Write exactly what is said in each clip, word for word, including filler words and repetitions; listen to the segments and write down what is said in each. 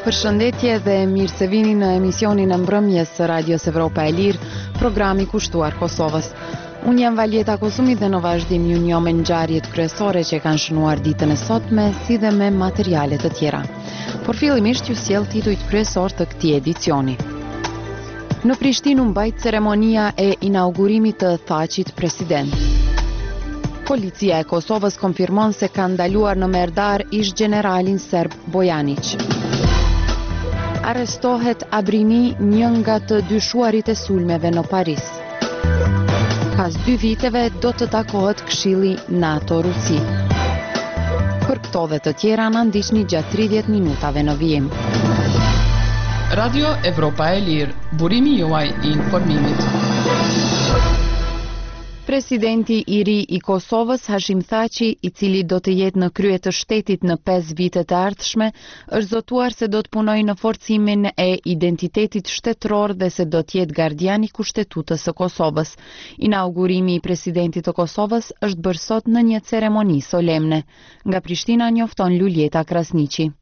Përshëndetje dhe mirë se vini në emisionin e mbrëmjes së Radios Evropa e Lirë, programi kushtuar Kosovës. Unë jam Valjeta Kozumi dhe në vazhdim ju njoh me ngjarjet kryesore që kanë shënuar ditën e sotme, si dhe me materiale të tjera. Por fillimisht ju sjell titujt kryesor të këtij edicioni. Në Prishtinë u mbajt ceremonia e inaugurimit të Thaçit president. Policia e Kosovës konfirmon se ka ndaluar në Merdar ish generalin serb Bojanić. Arrestohet Abrini, një nga të dyshuarit e sulmeve në Paris. Pas dy viteve do të takohet Këshilli NATO-Rusi. Për këto dhe të tjera na ndiqni gjatë tridhjetë minutave në vijim. Radio Evropa e Lirë, burimi juaj i informimit. Presidenti i ri i Kosovës, Hashim Thaçi, i cili do të jetë në krye të shtetit në pesë vitet e ardhshme, është zotuar se do të punojë në forcimin e identitetit shtetëror dhe se do të jetë gardian i Kushtetutës së Kosovës. Inaugurimi i presidentit të Kosovës është bërë sot në një ceremoni solemne. Nga Prishtina njofton Luljeta Krasniqi.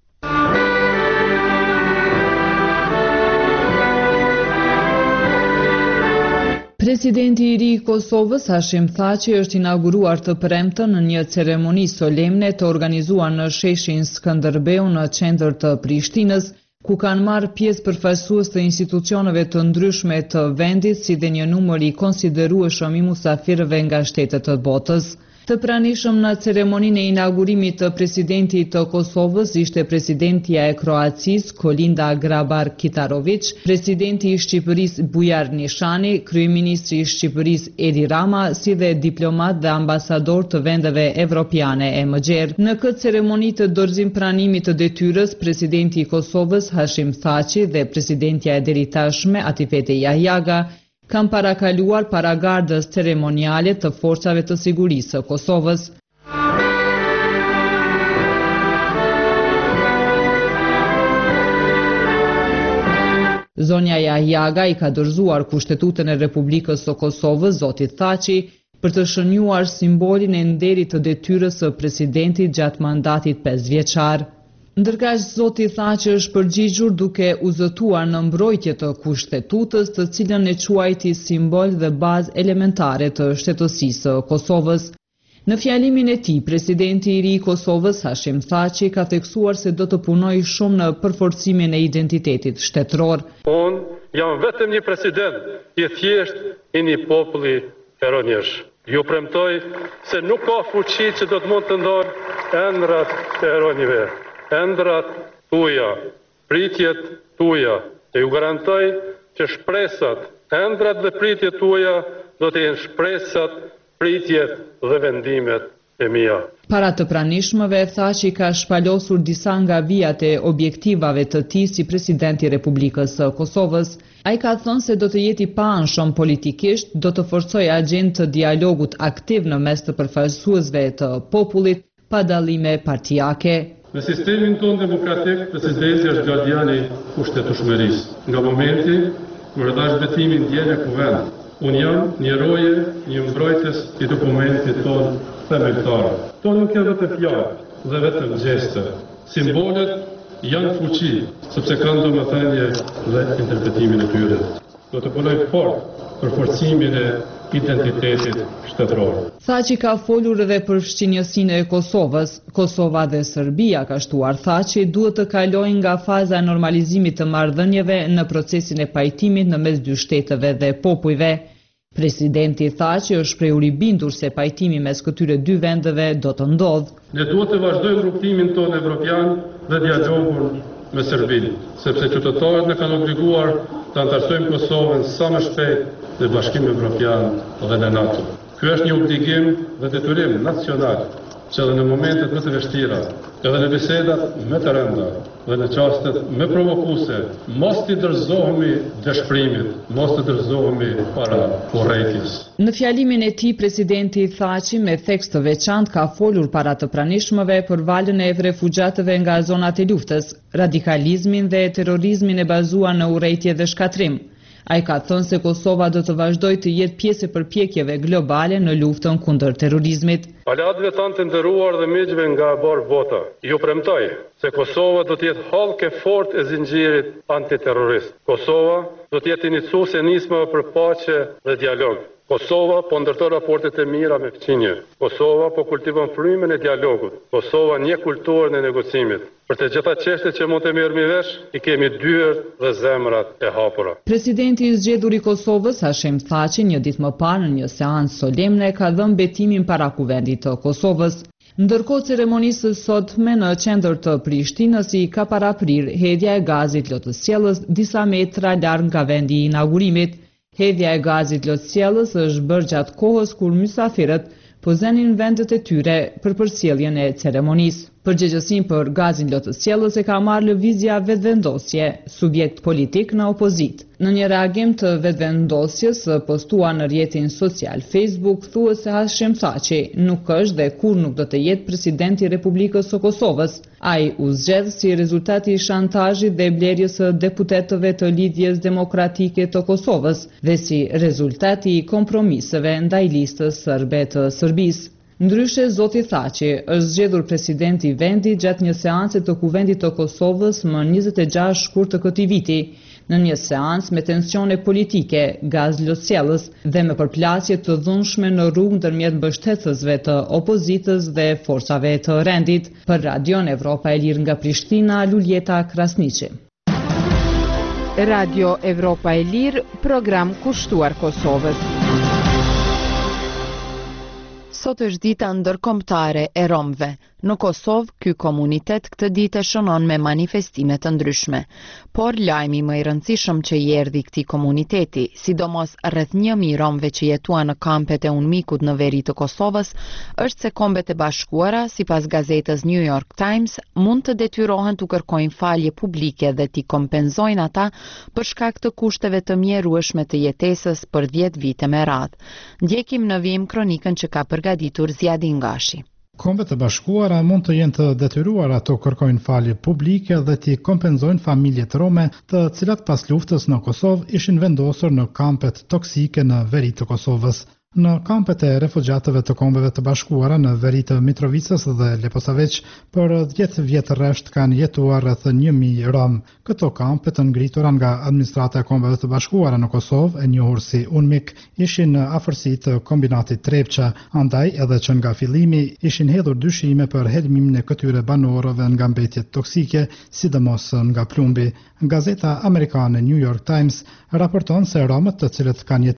Presidenti i ri i Kosovës, Hashim Thaçi, është inauguruar të premten në një ceremoni solemne të organizuar në sheshin Skënderbeu në qendër të Prishtinës, ku kanë marrë pjesë përfaqësues të institucioneve të ndryshme të vendit, si dhe një numër i konsiderueshëm i musafirëve nga shtetet të botës. Të pranishëm në ceremoninë e inaugurimit të presidentit të Kosovës ishte presidentja e Kroacisë, Kolinda Grabar-Kitarović, presidenti i Shqipërisë Bujar Nishani, kryeministri i Shqipërisë Edi Rama, si dhe diplomat dhe ambasador të vendeve evropiane e mëgjerë. Në këtë ceremoni të dorëzim pranimit të detyrës, presidenti i Kosovës Hashim Thaçi dhe presidentja e deri tashme Atifete Jahjaga kam parakaluar para gardës ceremoniale të forcave të sigurisë së Kosovës. Zonja Jahjaga i ka dorëzuar Kushtetutën e Republikës së Kosovës zotit Thaçi për të shënjuar simbolin e nderit të detyrës së presidentit gjatë mandatit pesë vjeçar. Ndërkaq zoti Thaçi është përgjigjur duke u zëtuar në mbrojtje të Kushtetutës, të cilën e quajti simbol dhe bazë elementare të shtetësisë së Kosovës. Në fjalimin e tij, presidenti i ri i Kosovës, Hashim Thaçi, ka theksuar se do të punojë shumë në përforcimin e identitetit shtetëror. Unë jam vetëm një president i thjesht i një populli peronjesh. Ju premtoj se nuk ka fuqi që do të mund të ndorë ëndrat e peronjve. Ëndrat tuaja, pritjet tuaja, dhe ju garantoj që shpresat, ëndrat dhe pritjet tuaja do të jenë shpresat, pritjet dhe vendimet e mia. Para të pranishmëve, Thaçi ka shpalosur disa nga vijat e objektivave të tij si presidenti i Republikës së Kosovës. Ai ka thënë se do të jetë i paanshëm politikisht, do të forcojë agjendën të dialogut aktiv në mes të përfaqësuesve të popullit, pa dallime partijake. Në sistemin tonë demokratik, presidenti është gardiani kushtetueshmërisë. Nga momenti kur dash betimin ndjen e kuvend, unë jam një roje, një mbrojtës i dokumentit tonë themeltar. To nuk janë vetëm fjalë dhe vetëm gjeste. Simbolet janë fuqi, sepse kanë domethënie dhe interpretimin e tyre. Do të punoj fort për forcimin e identitetit shtetëror. Thaçi ka folur edhe për fshinjësinë e Kosovës. Kosova dhe Serbia, ka shtuar Thaçi, duhet të kalojnë nga faza e normalizimit të marrëdhënieve në procesin e pajtimit në mes dy shteteve dhe popujve. Presidenti Thaçi është shprehur i bindur se pajtimi mes këtyre dy vendeve do të ndodhë. Ne duhet të vazhdojmë rrugtimin tonë evropian dhe dialogun me Serbinë, sepse qytetarët ne kanë obliguar të antarësojmë Kosovën sa më shpejt në Bashkimin Evropian dhe në NATO. Ky është një obligim dhe detyrim nacional që edhe në momentet më të vështira, edhe në bisedat më të rënda dhe në çastet më provokuese, mos t'i dorëzohemi dëshpërimit, mos të dorëzohemi para urrëties. Në fjalimin e tij, presidenti Thaçi me tekst të veçantë ka folur para të pranishmëve për valën e refugjatëve nga zonat e luftës, radikalizmin dhe terrorizmin e bazuar në urrëtie dhe shkatrim. Ai ka thënë se Kosova do të vazhdojë të jetë pjesë e përpjekjeve globale në luftën kundër terrorizmit. Aleatëve tanë të nderuar dhe miqve nga e barë bota, ju premtoj se Kosova do të jetë hallk e fortë e zinxhirit antiterrorist. Kosova do të jetë iniciuese e nismave për paqe dhe dialog. Kosova po ndërton raportet e mira me fqinje. Kosova po kultivon frymën e dialogut. Kosova një kulturën e negocimit. Për të gjitha çështjet që mund të merremi vesh, i kemi dyer dhe zemrat e hapura. Presidenti i zgjedhur i Kosovës, Hashim Thaçi, një ditë më parë në një seancë solemne ka dhënë betimin para kuvendit të Kosovës. Ndërkohë ceremonisë sotme në qendër të Prishtinës i ka paraprir hedhja e gazit lotësjellës disa metra larg nga vendi i inaugurimit. Hedhja e gazit lotësjellës është bërë gjatë kohës kur mysafirët po zënin vendet e tyre për përcjelljen e ceremonisë. Përgjegjësinë për gazin lotësjellës e ka marrë lëvizja Vetëvendosje, subjekt politik në opozit. Në një reagim të vetëvendosjes postuar në rrjetin social Facebook, thuhet se Hashim Thaçi nuk është dhe kur nuk do të jetë presidenti i Republikës së Kosovës. Ai u zgjedh si rezultati i shantazhit dhe blerjes së deputetëve të Lidhjes Demokratike të Kosovës dhe si rezultati i kompromiseve ndaj listës serbe të Serbisë. Ndryshe, zoti Thaçi është zgjedhur presidenti i vendit gjatë një seance të Kuvendit të Kosovës më njëzet e gjashtë shkurt të këtij viti, në një seancë me tensione politike, gaz lotësjellës dhe me përplasje të dhunshme në rrugë ndërmjet mbështetësve të opozitës dhe forcave të rendit. Për Radion Evropa e Lirë nga Prishtina, Luljeta Krasniqi. Radio Evropa e Lirë, program kushtuar Kosovës. Sot është dita ndërkombëtare e romëve. Në Kosovë, ky komunitet këtë ditë shënon me manifestime të ndryshme. Por lajmi më i rëndësishëm që i erdhi këtij komuniteti, sidomos rreth një mijë romëve që jetuan në kampet e Unmikut në veri të Kosovës, është se Kombet e Bashkuara, sipas gazetës New York Times, mund të detyrohen të kërkojnë falje publike dhe t'i kompenzojnë ata për shkak të kushteve të mjerueshme të jetesës për dhjetë vite me radhë. Ndjekim në vijim kronikën që ka përgatitur Zjadin Gashi. Kombet e Bashkuara mund të jenë të detyruara të kërkojnë falje publike dhe t'i kompenzojnë familjet rome të cilat pas luftës në Kosovë ishin vendosur në kampet toksike në veri të Kosovës. Në kampet e refugjatëve të Kombeve të Bashkuara në veri të Mitrovicës dhe Leposaveç, për dhjetë vjet rresht kanë jetuar rreth një mijë rom. Këto kampe të ngritura nga administrata e Kombeve të Bashkuara në Kosovë, e njohur si UNMIK, ishin në afërsi të kombinatit Trepça, andaj edhe që nga fillimi ishin hedhur dyshime për helmimin e këtyre banorëve nga mbetjet toksike, sidomos nga plumbi. Gazeta amerikane New York Times raporton se romët të cilët kanë